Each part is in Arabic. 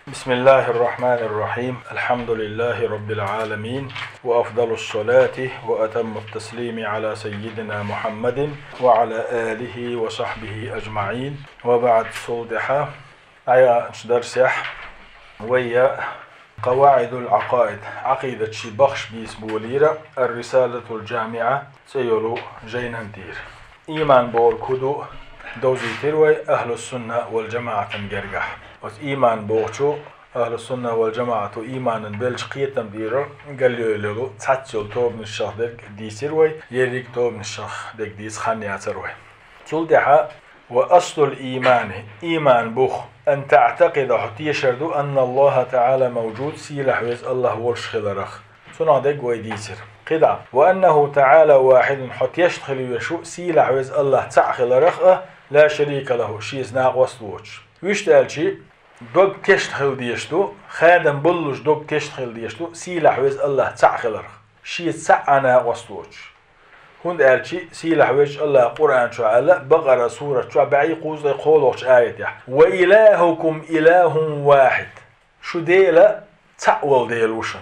بسم الله الرحمن الرحيم. الحمد لله رب العالمين، وأفضل الصلاة وأتم التسليم على سيدنا محمد وعلى آله وصحبه أجمعين، وبعد صودحة آية درسح ويا قواعد العقائد عقيدة شي بخش بيس بوليرة الرسالة الجامعة سيولو جينانتير إيمان بور كدو دوزي تروي أهل السنة والجماعة تنجرجح إيمان بوشو أهل السنة والجماعة إيمانا بلشقية تنبيرا قال له تحتشل توب من الشخ دي سروي يريك توب من الشخ ديس خانيا تروي تلدحا وأصل الإيمان إيمان بوخ أن تعتقد حتى يشردو أن الله تعالى موجود سيلح ويز الله ورش خلرخ سنع ديك ويديسر قدع وأنه تعالى واحد حتى يشتخل ويشو سيلح ويز الله تعخلرخ لا شريك له شيز ناق وصلوش ويشتغل شي دوغ تشتغل ديشتو خادم بلوش دوغ تشتغل ديشتو سيلح ويز الله تعخلرخ شيز تعنا وصلوش هند قال شي سيلح ويز الله قرآن شو على بقرة سورة شو بعي قوز يقولوش آية وإلهكم إله واحد شو ديلا تعول ديلوشن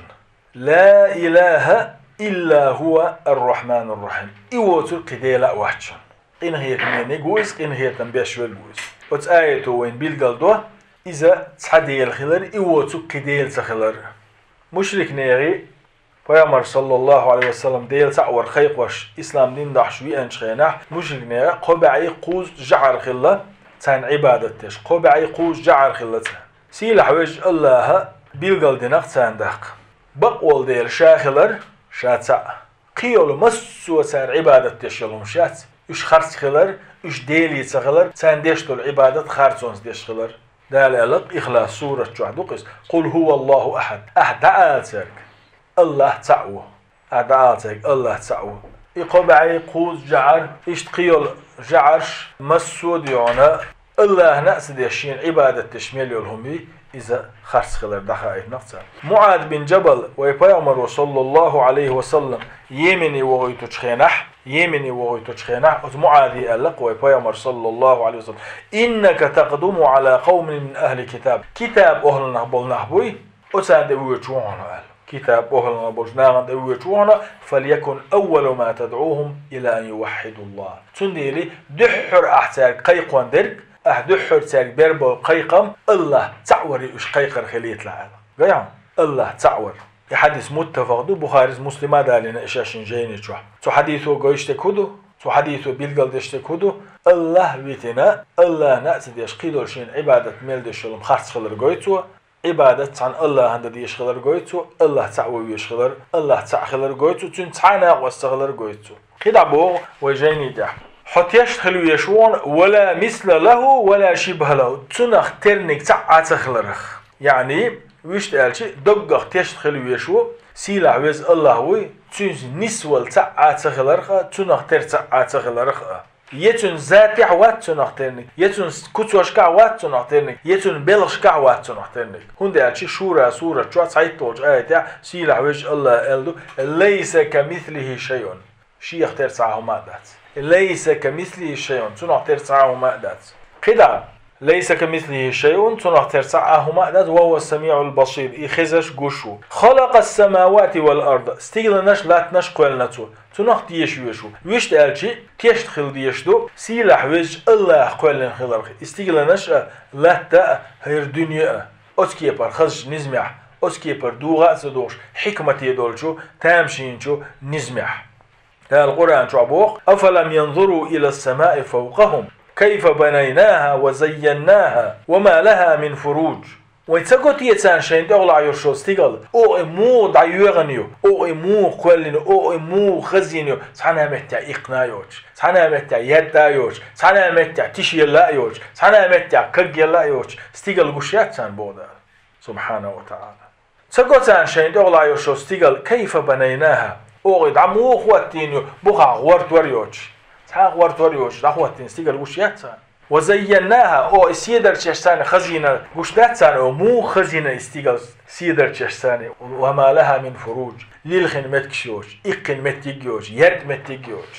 لا إله إلا هو الرحمن الرحيم إيوتو قديلا وحشن إن هي كميني جوز إن هي تنبيش والجوز وتآيته وين بيلقال دوه إذا تحدي الخلر إيوتو قديل تخلر مشرك نيغي فيامر صلى الله عليه وسلم ديل تعور خيق وش إسلام دين دح شوي أنشخينح مشرك نيغي قبعي قوز جعر خلة تان عبادتش قبعي قوز جعر خلة سيلح وجه الله بيلقال دينق تان دق بقول ديل شاخلر شاتع قيولو مسو سار عبادتش يلوم شات إش خرس خلر إش ديلي تخلر تان ديشتو العبادة خارسونس ديش خلر دال ألق إخلاص سورة جعدقس قل هو الله أحد أحدعاتك الله تعوه أحدعاتك الله تعوه إقبعي قوز جعر إشتقيل جعرش مسو ديونا الله نأس ديشين عبادة تشميل يلهمي إذا خرس خلر دخائف نقصر معاذ بن جبل ويبيامر صلى الله عليه وسلم يمني وغيتو تشخينح يمني وغيتو تشخينح معاذ ألق ويبيامر صلى الله عليه وسلم إنك تقدم على قوم من أهل كتاب أهل نهبل نهبوي أتان دويتشوهنا قال كتاب أهل نهبل نهبل دويتشوهنا فليكن أول ما تدعوهم إلى أن يوحدوا الله تنديلي دحر أحتاج قيقوان درك أحدحر تاج بربو قيقم الله تعوري إش قيقر خليت لعلا قيام الله تعور حديث متفق دو بخاري مسلمة دالنا إشاشين جيني شو حديثه قويشتك هدو حديثه بيلقل دشتك هدو الله بيتنا الله نأتي ديش قيدول شين عبادة ميل ديشلم خارج خلر قويتو عبادة عن الله هند ديش خلر قويتو الله تعوي يشخلر الله تعخلر قويتو تن تعنا واستغلر قويتو قيد بو وجيني ده حتى يشتغل يشون ولا مثل له ولا شبه له تنخ ترنك تعاتخلرخ يعني ويشتغل شيء دقق تشتغل يشو سيلع ويز الله وي تنز نسول تعاتخلرخ تنخ تر تعاتخلرخ يتن ذاتح وات تنخ ترنك يتن كتوش كعوات تنخ ترنك يتن بلش كعوات تنخ ترنك هندي شيء شورى سورة شو تعيطوج آية سيلع ويز الله قالوا ليس كمثله شيء يختار ساعه مادات ليس كمثله شيء تنعتر ساعه مادات قدع ليس كمثله شيء تنعتر ساعه مادات وهو السميع البصير إخزش قشو خلق السماوات والأرض استغلناش لا تنشقلناتو تنعت يشويشو ويشت ألشي تيشتخل ديشدو سيلح وجه الله قلن خلرخ استغلناش لا تا هير دنيا أسكي بار خزش نزمح أسكي بار دوغا سدوش حكمة يدولشو تامشينشو نزمح القرآن شعبوق أفلم ينظروا إلى السماء فوقهم كيف بنيناها وزيناها وما لها من فروج ويتسقط يتسان شين تغلع يرشو ستيغل أو إمو دعيوغنيو أو إمو قولينو أو إمو خزينيو سحنا متع إقنايوش سحنا متع يدايوش سحنا متع تشيلايوش سحنا متع كجيلايوش ستيغل قشياتسان بودا سبحانه وتعالى تسقط شين تغلع يرشو ستيغل كيف بنيناها أوغيد عمو خواتينيو بوخا غورت وريوش سحا غورت وريوش دا خواتين ستيغل قشياتسان وزيناها أو سيدر تشستاني خزينة قشتاتسان أو مو خزينة استيغل سيدر تشستاني وما لها من فروج ليلخن متكشيوش إقن متيجيوش يد متيجيوش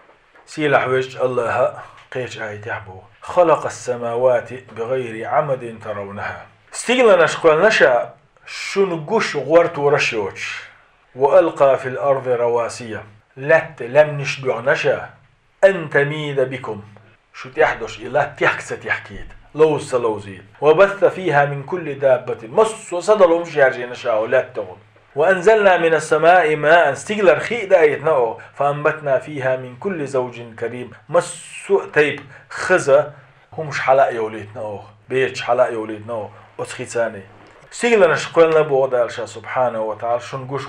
سيلح وجه الله قيش آية يحبو خلق السماوات بغير عمد ترونها استيغلنا شقول نشا شنقوش غورت ورشيوش وألقى في الأرض رواسية لم نشدع نشا أن تميد بكم شو تحدش إلا تحكست يحكيد لوز لوزيد وبث فيها من كل دابة مص وصدلهم شارجي نشا ولا تغل وأنزلنا من السماء ماء استيغلر خيء دايتنا فأنبتنا فيها من كل زوج كريم مص تيب خزة همش حلاق يوليتنا بيتش حلاق يوليتنا وتخيتاني استيغلنا شقولنا بوضع سبحانه وتعالى شنقوش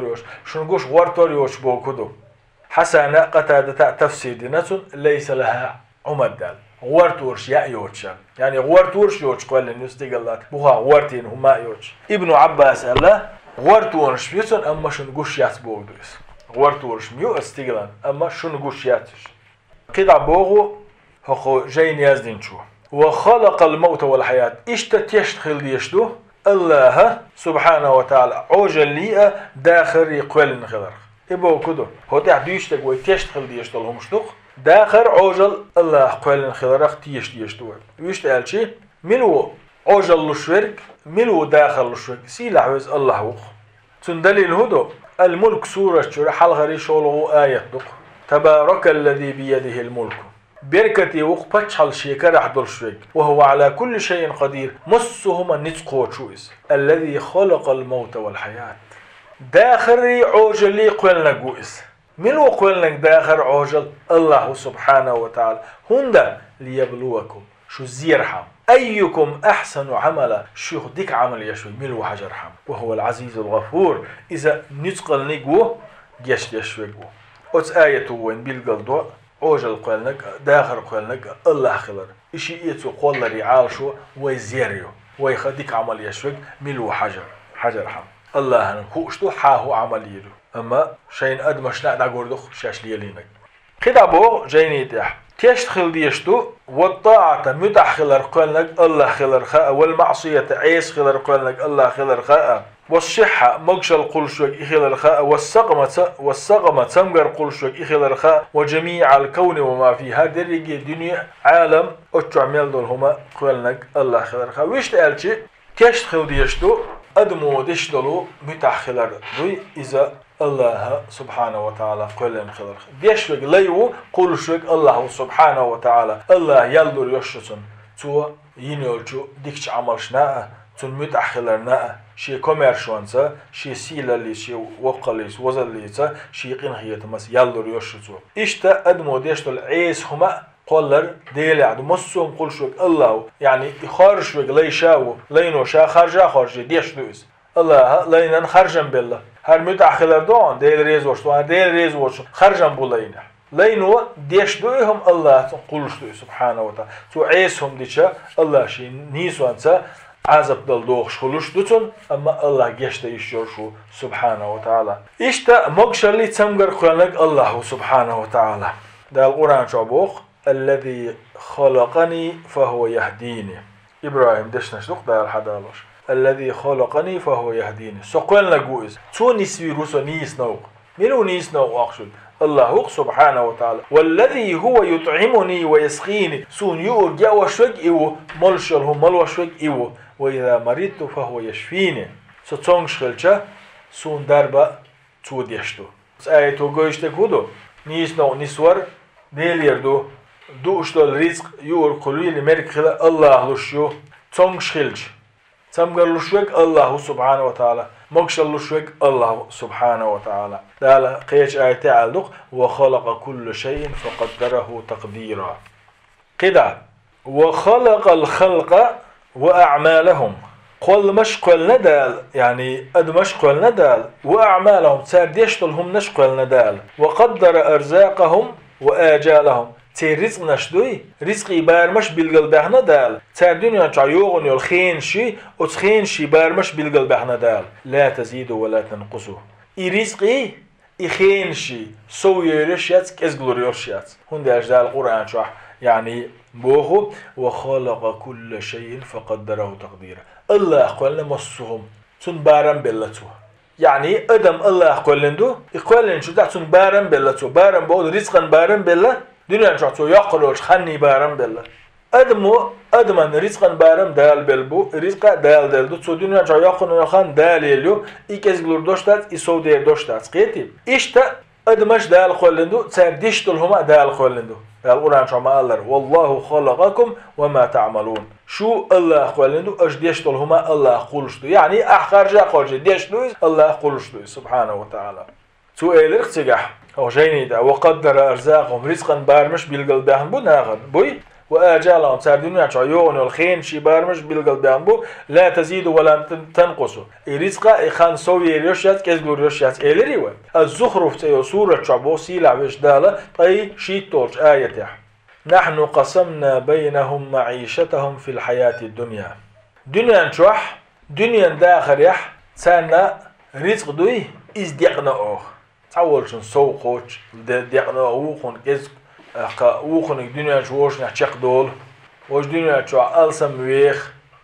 غورتوريوش بوكدو حسنا قتادة تفسير دينة ليس لها عمد دال غورتورش يأيوتش يعني غورتورش يوتش قول لن يستيغلات بوها غورتين هما يوتش ابن عباس الله غورتورش بيسون أما شنقوش ياتس بوغدوس غورتورش ميو استيغلان أما شنقوش ياتش قيد عبوغو هخو جاين يازدين شو وخلق الموت والحياة تيشتخل ديشتو الله سبحانه وتعالى عوجل ليئة داخل يقول نخلر إبو كدو هو تحديشتك ويتيشتخل ديشتو لهم شتوخ داخل عوجل الله قول نخلر تيشتو ويشتغل شي ملو عوجل لشورك ملو داخل لشورك سيلا حوز الله وخ تندليل هدو الملك سورة شورة حلغري شوله آية دق تبارك الذي بيده الملك بركتي وقبتش حل شيكر أحضر شويك وهو على كل شيء قدير مصهما نتقو شويس الذي خلق الموت والحياة داخل عوجل لي قولنا قويس من قولنا داخل عوجل الله سبحانه وتعالى هندا ليبلوكم شو زيرحم أيكم أحسن عملا شو ديك عمل يشوي ملو حجرحم وهو العزيز الغفور إذا نتقل نقوه جيش يشوي قوه آية وين بالقلدو عوجل قولنك داخل قولنك الله خلر إشي إيتو قول رعال شو ويزيريو ويخديك عمل يشوك ملو حجر حم الله هنم هو اشتو حاهو عمل يدو أما شين أدمش نعدا قردخ شاش ليلينك خدا بو جيني تح تيشتخل ديشتو والطاعة متح خلر قولنك الله خلر خاء والمعصية عيس خلر قولنك الله خلر خاء والصحة مقشل قلشوك إخيل الخاء والسقمة تمقر قلشوك إخيل الخاء وجميع الكون وما فيها درجة دنيا عالم أتعمل دول هما قولنك الله خيل الخاء ويش تقالشي تشتخل ديشتو أدمو ديشتلو متحخلر دوي إذا الله سبحانه وتعالى قولن خيل الخاء ديشتوك ليو قلشوك الله سبحانه وتعالى الله يلدر يشتسن تو ينيولشو ديكش عملشنا تون متأخرنا شيء كوميرشونسا شيء سيلالي شيء وقليس وزليسا شيء قنخية مس يالدور يشتو إشتا أدمو ديشتو العيس هما قولر ديلي عدو مصوم قول شوك الله يعني خارج شوك ليشاو لينو شا خارجا خارجي ديشتو إس الله لينن خارجن بالله هر متأخر دون ديل ريز وشتو ديل ريز وشتو خارجن بولينا لينو ديشتو هم الله قول شتو سبحانه وتعالى تو عيسهم ديشا الله شي نيسو أنسا عذاب دل دوخش خلوش دوتون أما الله جشت يشور شو سبحانه وتعالى إشتا مقشلي تمقر قلنك الله سبحانه وتعالى ده القرآن شعبوخ الذي خلقني فهو يهديني إبراهيم دشنش دوخ ده الحدالوش الذي خلقني فهو يهديني سقوين لقوئز تو نسوي روسو نيس نوق ملو نيس نوق أقصد الله سبحانه وتعالى والذي هو يطعمني ويسقيني سون يؤجا وشوك إيو ملشلهم ملوشوك إيو وإذا مرضت فهو يشفيني ستونش خلچا سون دربا تو ديشتو آيتو قوشتك هدو نيس نو نسور ديل يردو دوشتو الرزق يور قلويل مرك خلا الله لشيو تونش خلچ تمغر لشوك الله سبحانه وتعالى مقشل لشوك الله سبحانه وتعالى لا قيش آيتي عالدق وخلق كل شيء فقدره تقديرا كده وخلق الخلق وأعمالهم قل مشقل ندال يعني أد مشقل ندال وأعمالهم تارديشتلهم نشقل ندال وقدر أرزاقهم وآجالهم تي رزق نشدوي رزقي بارمش بالقلب ندال تاردين ينشعيوغن يلخين شي وتخين شي بارمش بالقلب ندال لا تزيد ولا تنقصه إي رزقي إخين شي سو يرشيات كزغلور يرشيات هون دي أجدال القرآن شوح يعني بوخو وخلق كل شيء فقدره تقديرا الله قال مصهم تن بارم بلتو يعني ادم الله قال له يقول شو تحت بارم بلتو بارم بود رزقا بارم بلا دنيا شو يقولش خني بارم بلا أدمن رزقا بارم دال بلبو رزقا دال دلدو تو دنيا جاياقن يخان دال يليو إكزغلور دوشتات إسودير دوشتات قيتي إشتا أدمش دال خولندو تسرديشتل هما دال خولندو القرآن شو ما قال والله خلقكم وما تعملون شو الله خولندو أش ديشتل هما الله قولشتو يعني أحخر جا قولش ديشتلو الله قولشتو سبحانه وتعالى تو إيلر اختجاح أو جيني دا وقدر أرزاقهم رزقا بارمش بالقلب بهم بو ناغن بوي وآجالهم ساردونيا شعيون والخين شي بارمش بالقلب بهم بو لا تزيد ولا تنقصوا رزقا إخان سوي ريوشيات كيزغلو ريوشيات إيلريوه الزخرف تيو سورة شعبو سيلع ويش دالة طي شي تولش آية نحن قسمنا بينهم معيشتهم في الحياة الدنيا دنيا نشوح دنيا داخل يح سانا رزق دوي إزديقنا أوخ تعولشن سوقوش ديقنا أوخن كيزغ وخن الدنيا شوش نحشق دول وش دنيا شو ألسم ويخ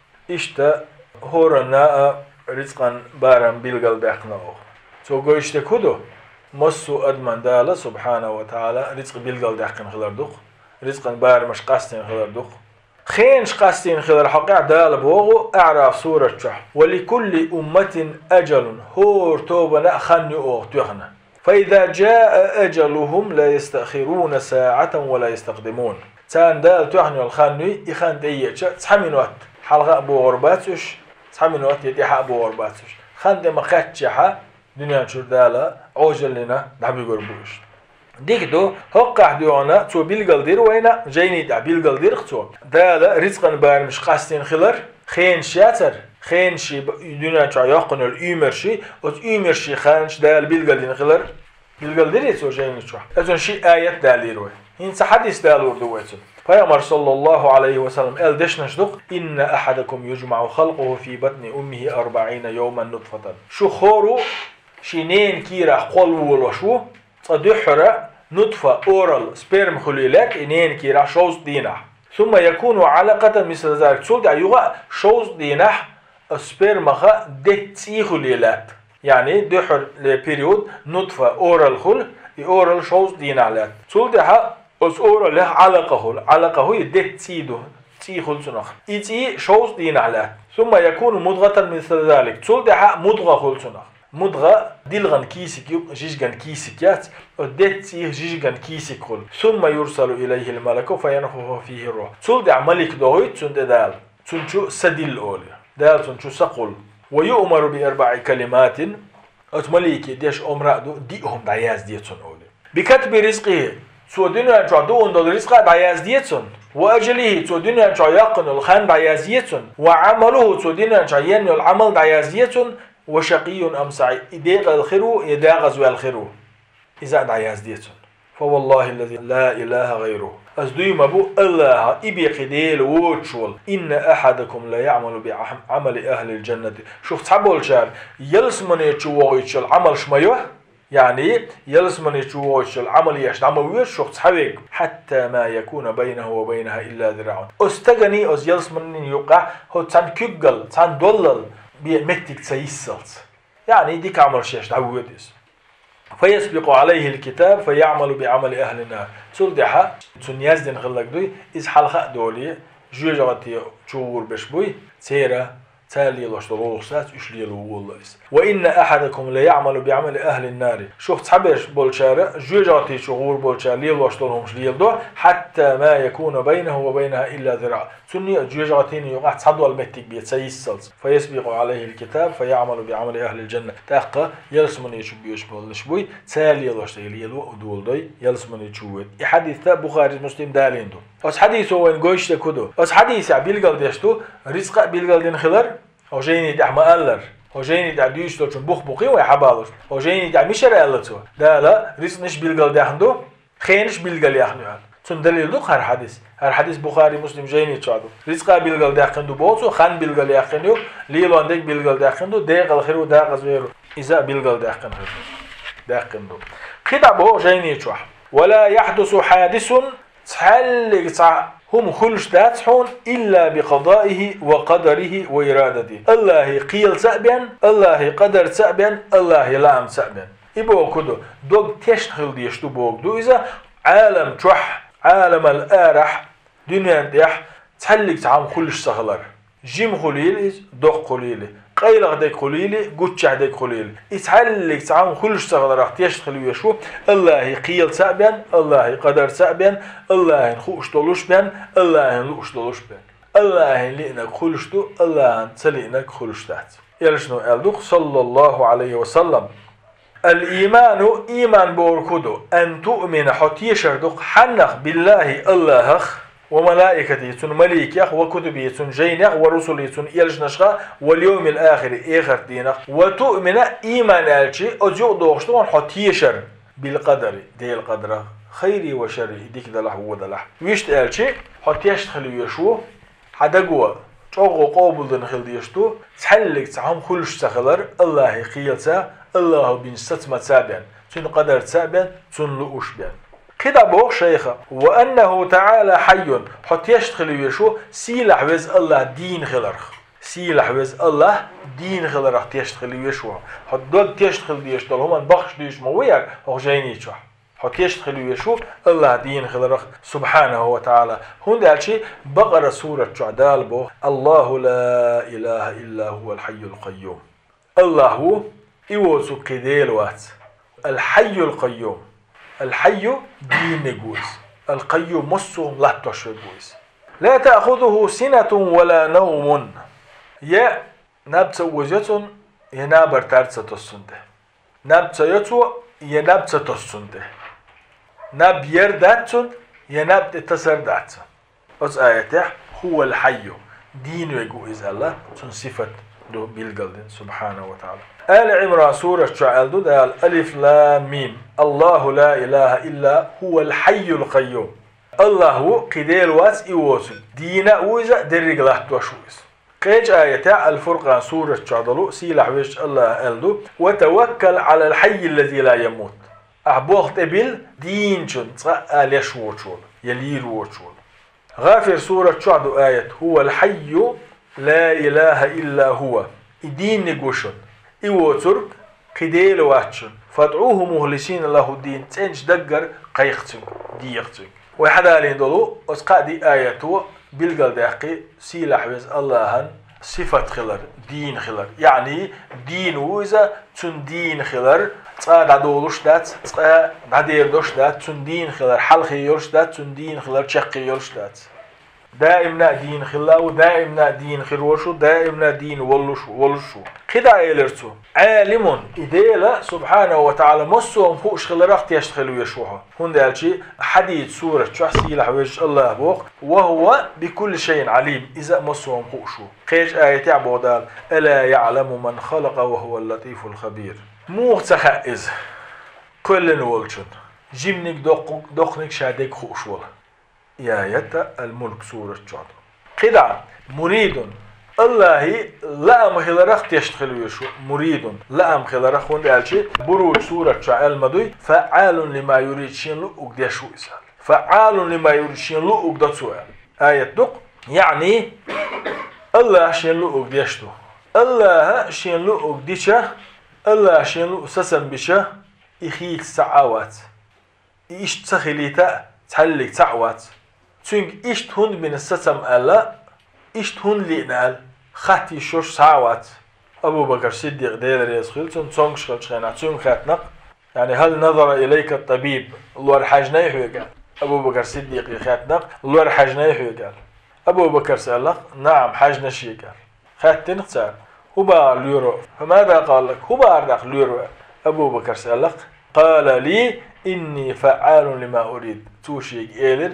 إشتا هورنا رزقا بارم بالقلب أخناه سو قويشتا كدو مسو أدمن دالا سبحانه وتعالى رزق بالقلب أخن خلال دوخ رزقا بارمش قاستين خلال دوخ خينش قاستين خلال حقيع دالا بوغو أعرف سورة شح ولكل أمة أجل هور توبنا خني أوغ تيخنا فإذا جاء أجلهم لا يستأخرون ساعة ولا يستقدمون تان دال تحني الخانوي إخان ديتش تحمين وقت حلقة أبو غرباتش تحمين وقت يتيح أبو غرباتش خان دي مخاتشها دنيا شور دالا عوجل لنا دعبي غربوش ديك دو هقع ديونا تو بالقلدير وينا جيني دع بالقلدير اختو دالا رزقا بارمش قاستين خلر خين شاتر خينشي دنيا شو يقن الأمرشي والأمرشي خانش دال بالقلدين خلر بالقلدين يسوي جيني شو أزون شيء آية داليروه هين حديث دالور دويتو فيامر صلى الله عليه وسلم قال دش نشدق إن أحدكم يجمع خلقه في بطن أمه 40 يوما نطفة شو خورو شينين كيرا قلو ولا شو صدحرة نطفة أورال سبيرم خليلات إنين كيرا شوز دينا ثم يكون علقة مثل ذلك سولد أيوغا شوز دينا سبيرمخا دتسي خليلات يعني دحر لبريود نطفة أورال خل أورال شوز دينالات سولدها أس أورال له علقة هو دتسيدو تسي خل سنخ إتي شوز دينالات ثم يكون مضغة مثل ذلك سولدها مضغة خل سنخ مضغة دلغن كيسك جيجن كيسكيات ودتسي جيجن كيسك خل ثم يرسل إليه الملك فينفخ فيه الروح سولدها ملك دويت سندال سنشو سديل أولي دال سنشو سقل ويؤمر بأربع كلمات أتمليكي ديش أمرأدو ديهم دعياز ديتون أولي بكتب رزقه سو دنيا جعدو اندال رزقه دعياز ديتون وأجله سو دنيا جعيقن الخان دعياز ديتون وعمله سو دنيا جعين العمل دعياز ديتون وشقي أم سعيد إداغ الخيرو يداغز والخيرو إذا دعياز ديتون فوالله الذي لا إله غيره أزدوي مبو الله إبي قديل ووتشول إن أحدكم لا يعمل بعمل أهل الجنة شوف تحبول شار يلسمن يتشوغيتش العمل شميوه يعني يلسمن يتشوغيتش العمل يشت عمل ويش شوف تحبيك حتى ما يكون بينه وبينها إلا ذراع أستغني أز يلسمن يوقع هو تان كيقل تان دولل بيمتك تسيسلت يعني ديك عمل شيش دعوه فيسبق عليه الكتاب فيعمل بعمل أهل النار سلدحة تنيازدن غلق دوي إز حلقة دولي جوجاتي تشور بشبوي سيرة تالي لاشتغلوسات اشليلو والله وإن أحدكم لا يعمل بعمل أهل النار شوف تحبش بولشارة جوجاتي شغور بولشار ليل واشتغلهم شليل دو حتى ما يكون بينه وبينها إلا ذراع سني جوجاتين يقع تصدوا المتك بيتسيسلت فيسبق عليه الكتاب فيعمل بعمل أهل الجنة تاقا يلسمن يشبيوش بولشبوي تالي لاشتغليلو ودول دوي يلسمن يشوت حديث بخاري مسلم دالين دو أس حديث هو إن جويش تكودو أس حديث عبيلقل ديشتو رزق بيلقل دين خلر أو جيني دع مقلر أو جيني دع ديش توشن بخبقي ويحبالوش أو جيني دع مشر قلتو ده لا رزق نش بيلقل ديحندو خينش بيلقل يحنو تون دليل دو هر حديث بخاري مسلم جيني تشادو رزق بيلقل ديحندو بوتو خان بيلقل يحنو ليلو عندك بيلقل ديحندو ديق الخير ودا غزويرو إذا بيلقل ديحندو خدع بو جيني تشوح ولا يحدث حادث تحلق هم خلش داتحون إلا بقضائه وقدره وإرادته الله قيل سأبين الله قدر سأبين الله لام سأبين إبو كدو دوغ تشتغل ديشتو بوغ دو إذا عالم تروح عالم الآرح دنيا ديح تحلق تعام كلش سخلر جيم خليلي دوق خليلي قيلغ ديك خليلي قتشع ديك خليلي يتحلق تعام كلش سخلر اختيش خلوية شو الله قيل سأبين الله قدر سأبين الله نخوش طولوش بين الله نلوش طولوش بين الله لئنك خلشتو الله تلئنك خلشتات يلشنو ألدوك صلى الله عليه وسلم الإيمان إيمان بوركودو أن تؤمن حتى يشردوك حنخ بالله الله وملائكته تن مليكيخ وكتبه تن جينخ ورسله تن يلجنشخ واليوم الآخر إخر دينخ وتؤمن إيمان ألشي أجيو دوغشتون حتى يشر بالقدر دي القدر خيري وشري ديك دلح ودلح ويشت ألشي حتى يشتخلوا يشو حدقوا شوغو قابل دنخل ديشتو تحلق تعهم كلش سخلر الله قيلتا الله بين ستمة سابين تن قدر سابين تن لؤوش بين كده بوغ شيخة وأنه تعالى حي حتى يشتخلوا يشو سيلح وز الله دين خلرخ سيلح وز الله دين خلرخ تيشتخلوا يشو حتى دوك تيشتخل ديشتو هما بخش ديش موير هو جايني يشوح حتى يشتخلوا يشوف الله دين خلرخ سبحانه وتعالى هون دالشي بقرة سورة شعدال بو الله لا إله إلا هو الحي القيوم الله هو إيوسو كديل وات الحي القيوم الحي دين نجوز القيوم مصهم لا تشربوز لا تأخذه سنة ولا نوم يا نبت وجتون يا نابر ترسة السنده نبت يتو يا نبت السنده نب يرداتون ينب تسرداتون بس آياته هو الحي دين ويجوز الله سن صفة دو بالقلد سبحانه وتعالى آل عمران سورة شعال دو دال ألف لام ميم الله لا إله إلا هو الحي القيوم الله هو قدير واس إيوس دين ويزا درق له توشويس قيج آياته الفرقان سورة شعدلو سيلح ويش الله ألدو وتوكل على الحي الذي لا يموت أحبوخت إبل دين شن تسأل يشوشون يلير وشون غافر سورة شعد آية هو الحي لا إله إلا هو دين نقوشن إيوه ترك قديل واتشن فادعوه مهلسين له الدين تنش دقر قيختن ديختن وحدا لين دولو أسقا دي آياته بالقل داقي سيلح ويز اللهن صفة خلر دين خلر يعني دين ويزا تن دين خلر تسا دولوش دات تسا دير دوش دات تن دين خلر حلقي يولش دات تن دين خلر شقي يولش دات دائمنا دين خلا ودائمنا دين خروشو دائمنا دين ولشو كده يلرتو عالم إديلا سبحانه وتعالى مصوهم فوقش خلرخت يشتخلوا يشوها هون دالشي حديث سورة شحسي لحويج الله بوق وهو بكل شيء عليم إذا مصوهم فوقشو قيج آية عبودال ألا يعلم من خلق وهو اللطيف الخبير مو تخائز كل نولشن جيمنك دقنك شادك خوشولا يا يتا الملك سورة شعب قدع مريد الله لا مخلرخ يشتغل يشو مريد لا مخلرخ وندالشي بروج سورة شعب المدوي فعال لما يريد شين لو اقدشو يسال فعال لما يريد شين لو اقدتو آية دق يعني الله شين لو اقدشتو الله شين لو اقدشه الله شين لو سسن بشه يخيل سعوات إيش تخليتا تحلق سعوات çünkü iş hund min sesam alla iş hund li'nal khati shosh sa'awat Abu Bakr Siddiq deyler yazkhil tun tsong shkhana tun khatnaq yani hal nazara ilayka at-tabib Allah hajna yuhgal Abu Bakr Siddiq khatnaq Allah hajna yuhgal Abu Bakr sa'alaq na'am hajna shigal khatin khsar huba luro فماذا قال لك huba ardaq luro Abu Bakr sa'alaq qala li inni fa'alun lima urid tushig elir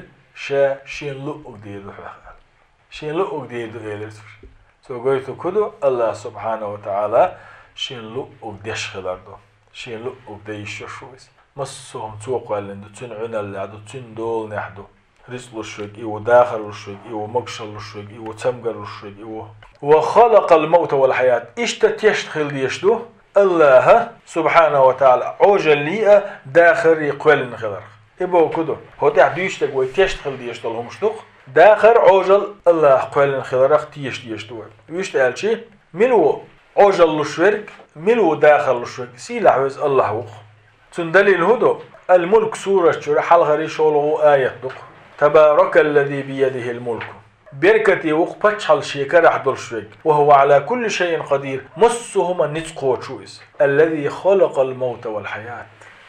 شين لو أقديدو حقا شين لو أقديدو إليتر سو قويتو كدو الله سبحانه وتعالى شين لو أقديش خلاردو شين لو أقديش شويس مصهم توقع لندو تنعنا اللي عدو تندول نحدو رزق الشوك إيو داخل الشوك إيو مقشل الشوك إيو تمقر الشوك إيو وخلق الموت والحياة إيش تتيشتخل ديشدو الله سبحانه وتعالى عوجل ليئة داخل يقوال نخلر إبو كدو هو تعديشتك ويتيشتخل ديشتلهم شتوق داخل عوجل الله قوال خلرخ ديشتوال ويشتغل شي ملو عوجل لشورك ملو داخل لشورك سيلا حوز الله وق تندليل هدو الملك سورة شور حلغري شوله آية دق تبارك الذي بيده الملك بركتي وقبتشل شيكر أحضر شويك وهو على كل شيء قدير مسهم النتقو شويس الذي خلق الموت والحياة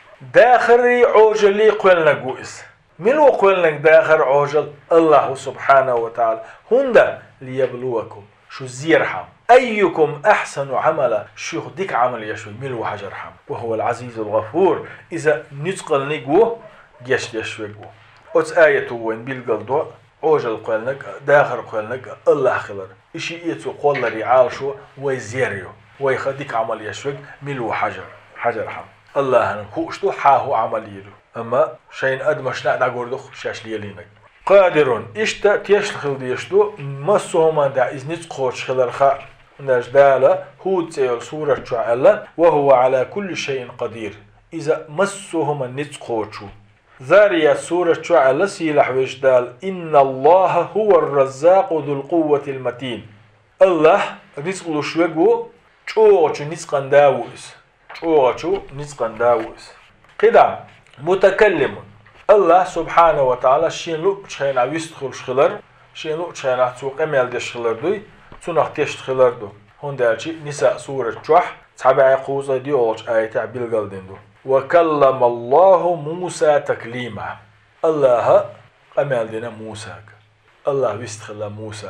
داخري عوجلي قولنا قويس من وقولنا داخر عوجل الله سبحانه وتعالى هندا ليبلوكم شو زيرحم أيكم أحسن عملا شو ديك عمل يشوي ملو حجرحم وهو العزيز الغفور إذا نتقل نقوه جيش يشوي قوه أتس آية وين بيلقل عوجل قولنك داخر قولنك الله خلر إشي إيتو قول رعال شو ويزيريو ويخديك عمل يشوي ملو حجرحم الله هنم خوشتو حاهو عمل يدو أما شين أدمش نعدا قردوخ شاش ليلينك قادرون إشتا تيشتخل ديشتو مسوهما دا إذنت قوش خلال خا نجدالا هود سيول سورة شعلا وهو على كل شيء قدير إذا مسوهما نتقوشو ذاريا سورة شعلا سيلح وجدال إن الله هو الرزاق ذو القوة المتين الله رزق لشوغو چوغو نسقن داوز چوغو نسقن داوز قدام متكلم الله سبحانه وتعالى شين لو شين عويستخل شخلر شين لو شين عتوق امل دشخلر دوي تنخ تشخلر دو هون دالشي نساء سورة جوح تبع قوزة دي أولش آية بالقلدين دو وكلم الله موسى تكليما الله امل دينا موسى الله ويستخل موسى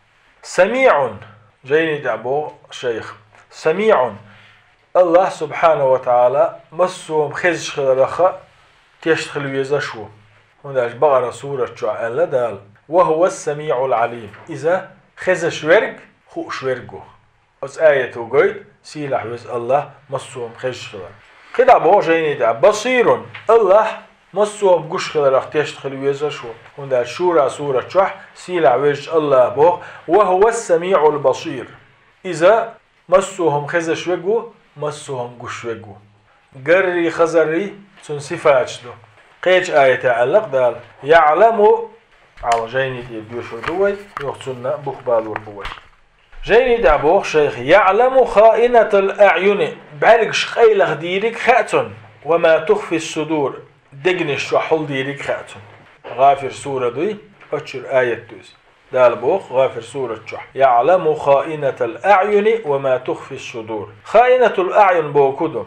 سميع جيني دعبو شيخ سميع الله سبحانه وتعالى مسوم خزش خلرخا تيشتخل ويزشو هناش بقرة سورة شعلا دال وهو السميع العليم إذا خزش ورق خوش ورقو أس آية وقيد سيلح ويز الله مسوم خزش خلر كده بو جيني دا بصير الله مسوم قش خلرخ تيشتخل ويزشو هناش شورة سورة شح سيلح ويز الله بو وهو السميع البصير إذا مسوهم خزش ورقو مسوهم قش ورقو قرري خزري سن صفات دو قيش آية تعلق دال يعلم على جيني دي بيوشو دوي يخصنا بخبالور بوي جيني دعبوخ شيخ يعلم خائنة الأعين بعرقش خيلخ ديرك خاتن وما تخفي الصدور دقنش وحول ديرك خاتن غافر سورة دوي أتشر آية دوز دال بوخ غافر سورة شح يعلم خائنة الأعين وما تخفي الصدور خائنة الأعين بوكودو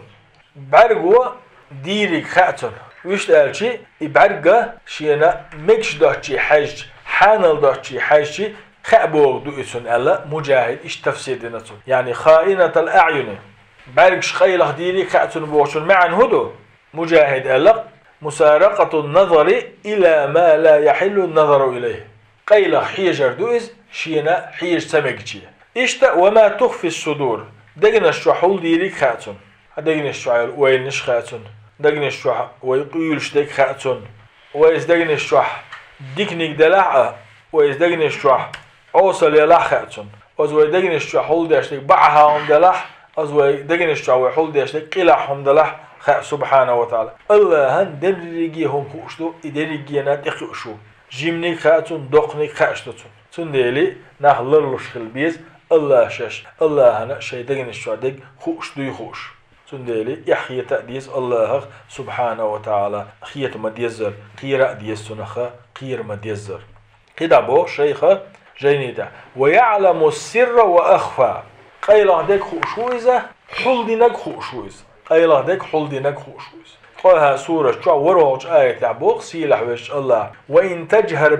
بعرقوا ديرك خاتن ويش دالشي يبعرقا شينا مكش داتشي حج حانل داتشي حجي خابوغ دو اسن ألا مجاهد إيش تفسير دينتون يعني خائنة الأعين بعرقش خيلخ ديرك خاتن بوغشن معن هدو مجاهد ألا مسارقة النظر إلى ما لا يحل النظر إليه قيلخ حيجر دوئز شينا حيج سمكجي إشتا وما تخفي الصدور دقنش شحول ديرك خاتن دقنش شحول وينش خاتن دقنش شح ويقولش دق خاتن ويز دقنش شح ديكنيك دلعة ويز دقنش شح أوصل يلا خاتن أزوي دقنش شح حول داشتك بعها هم دلح أزوي دقنش شح وحول داشتك قلع هم دلح سبحانه وتعالى الله هن درجي هم خوشتو إدرجينا تخشو جيمنيك خاتن دقنيك خاشتون تندلي نخلرلش خلبيز الله شش الله هنا شيء دقنش شح دق خوش دو خوش تندلي يحيى تأديس الله سبحانه وتعالى خيت مديزر قيرة ديستنخا قير مديزر كده بو شيخة جينيدا ويعلم السر وأخفى قيله دك خوشويزة حل دينك خوشويز قيله دك حل دينك خوشويز قالها سورة شو وروج آية تعبوق سيلح وش الله وإن تجهر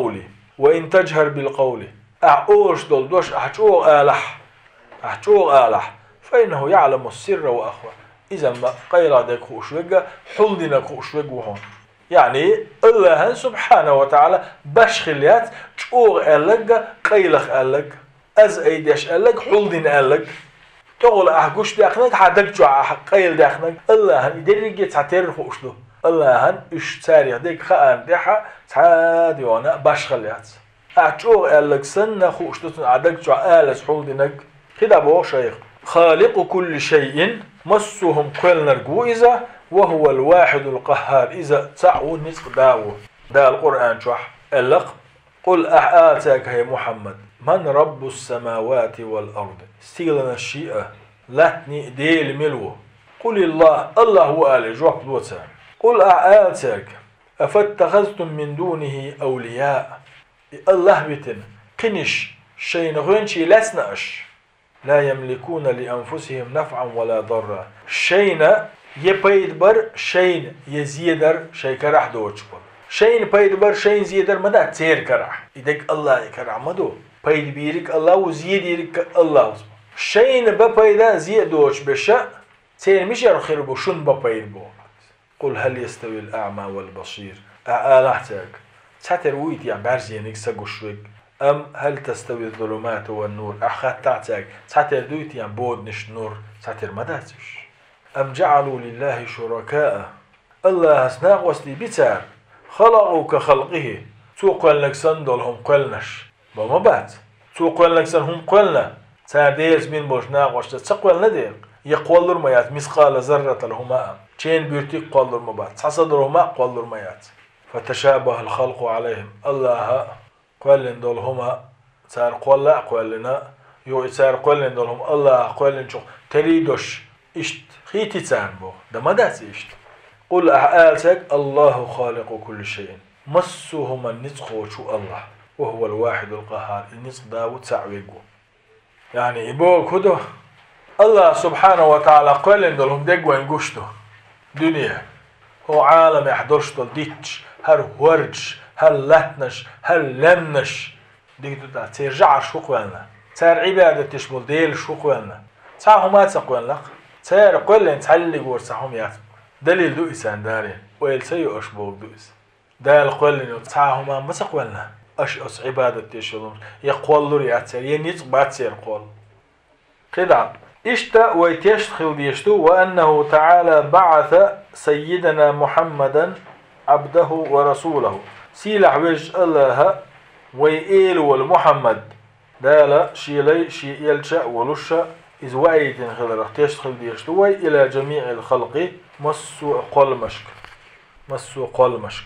بالقول أعوش دول دوش أحجوغ آلح فإنه يعلم السر وأخفى إذا ما قيل هذاك خوشوجة حل دينك خوشوجة هون يعني الله سبحانه وتعالى بشخليات شوغ قالك قيلخ قالك أز أيديش قالك حل دين قالك تقول أحجوش داخلك حدك جوا قيل داخلك الله يدري تعتير خوشلو الله إيش تاريخ ديك خان دحى تعادي وانا بشخليات أشوغ قالك سنة خوشلو عدك جوا آلس حل دينك كده بو شيخ خالق كل شيء مسهم كل نرجوئزة وهو الواحد القهار إذا تعو نسق دا القرآن شح اللق قل أحآتك يا محمد من رب السماوات والأرض استيلنا الشيئة لاتني ديل ملو قل الله هو آل جواب الوتان قل أحآتك أفاتخذتم من دونه أولياء الله بتن قنش شين غنشي لسناش لا يملكون لأنفسهم نفعا ولا ضرا شين يبيد بر شين يزيدر شي كرح دوچبل شين بيد بر شين زيدر مدا تير كرح إدك الله يكرح مدو بيد بيرك الله وزيد يرك الله شين ببيدا زيد دوچ بشا تير مش يرخير بو شن ببيد بو قل هل يستوي الأعمى والبصير أعلحتك تاتر ويت يعني برزينك سقشوك أم هل تستوي الظلمات والنور أخذ تعتك تاتر دويت يعني بود نش نور تاتر مداتش أم جعلوا لله شركاء الله سناق وسلي بتار خلقوا كخلقه توقن لك سندل هم قلنش بما بات توقن لك سن هم قلنا تاديز من بوشناق وشت تقول نديق يقولر ميات مثقال ذرة لهما تشين بيرتيق قولر مبات تصدرهما قولر ميات فتشابه الخلق عليهم الله قولن دولهما صار قولا قولنا يو صار قولن دولهم الله قولن شو تريدوش اشت خيتي تسانبو ده ما داس اشت قل أعالتك الله خالق كل شيء مسوهما النسخ وشو الله وهو الواحد القهار النسخ داود سعويقو يعني يبو كده الله سبحانه وتعالى قولن دولهم دقوين قشتو دنيا هو عالم يحضرش دول ديتش هر ورج هل لاتنش هل لمنش ديتو تا ترجع شو قولنا تار عبادة تشمل ديل شو قولنا تاهو ما تقول لك تار قولن تعلق ورسحهم ياتم دليل دو إسان دارين ويلسيو أشبوك دو إس دال قولن تاهو ما تقولنا أش عبادة تشمل يقول لري أتسير ينيت باتسير قول كده اشتا ويتشتخل ديشتو وأنه تعالى بعث سيدنا محمدا عبده ورسوله سيلح وجه الله ويئيل والمحمد دالا شيلي شي يلشأ ولشأ إذ وعيت خلال تشتخل ديشتو إلى جميع الخلق مسو قل مشك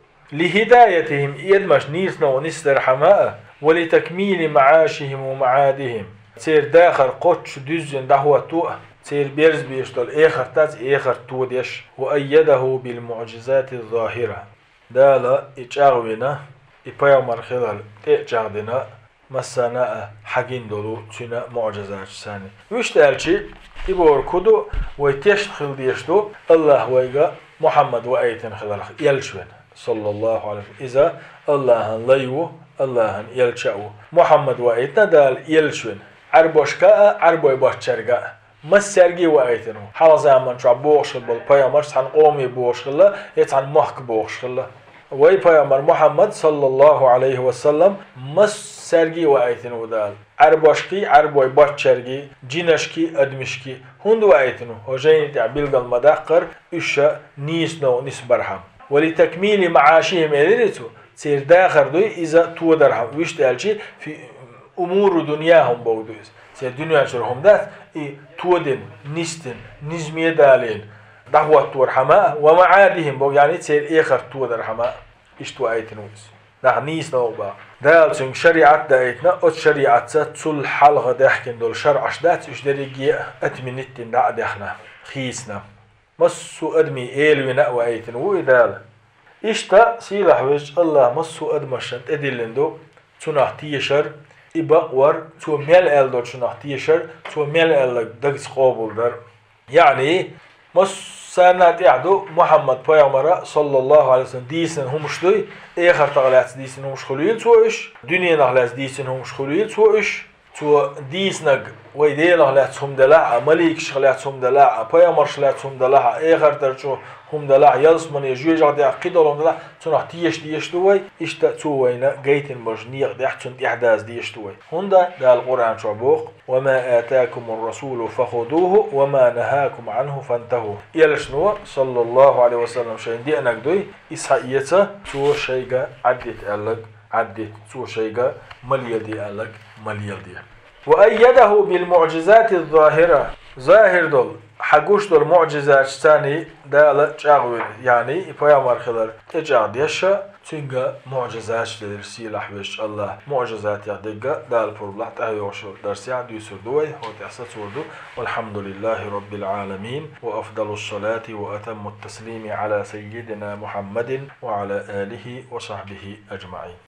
لهدايتهم يدمش نيسنا ونسدر حماء ولتكميل معاشهم ومعادهم تير داخل قطش دزن دهوة توء تير بيرز بيشتل اخر تاز اخر تو ديش وأيده بالمعجزات الظاهرة دالا اجاغونا ايبايامر خلال اجاغدنا مسانا حقين دولو تينا معجزات ساني ويشتالشي يبور كدو ويتشتخل ديشتو الله ويغا محمد وآيتن خلال يلشوين صلى الله عليه وسلم إذا الله ليو الله يلشأو محمد وآيتنا دال يلشوين عربوشكا عربوي باشترقا مسرقي وآيتنو حال زمان شو بوغشل بالبيامر سحن قومي بوغشل يتحن محك بوغشل وي بيامر محمد صلى الله عليه وسلم مسرقي وآيتنو دال عربوشكي عربوي باشترقي جينشكي أدمشكي هندو آيتنو هجين تعبيل المدقر إشا نيسنو نسبرهم ولتكميل معاشهم إليتو سير داخر دوي إذا تودرهم ويشتالشي في أمور دنياهم بودوز سير دنيا شرهم دات تودن نستن نزمية دالين دعوة تورحما ومعادهم بو يعني سير إخر تودرحما إشتو آيتنوز دع نيس نوبا دال سنگ شريعت دايتنا أت شريعت تسل حلغة داحكن دول شرعش دات إش دريجي أتمنتن دع داحنا خيسنا مسو أدمي إيلونا وآيتنو دال إشتا سيلح وجه الله مسو أدمشنت أدلندو تناح تيشر إبقور تو ميل ألدر تناح تيشر تو ميل ألدر دقس قابل در يعني مسانات يعدو محمد پیامبر صلى الله عليه وسلم ديسن همشتوي آخر تغلات ديسن همش خلويل توش دنيا نغلات ديسن همش خلويل توش تو ديسنق ويدي نغلات هم دلع ملك شغلات هم دلع پیامبر شغلات هم دلع آخر ترجو هم دلع يلسمن يجوي جاد عقيدة لهم دلع تناح تيش دوي إشتا توينا جيتن بجنيق دحتن إحداث ديش دوي هندا دا القرآن شعبوق وما آتاكم الرسول فخذوه وما نهاكم عنه فانتهوا يلشنو صلى الله عليه وسلم شين دي أنك دوي إسحاقية تو شيغا عدت ألق عدت تو شيغا مليل دي ألق مليل دي وأيده بالمعجزات الظاهرة ظاهر دول حقوش دول معجزات ثاني دالة جاغوي يعني بيامر خلال تجاغ ديشا تنجا معجزات للرسيل أحبش الله معجزات يعدقا دال فربلح تهيوشو درسيا ديسر دوي هو تحسد وردو والحمد لله رب العالمين وأفضل الصلاة وأتم التسليم على سيدنا محمد وعلى آله وصحبه أجمعين.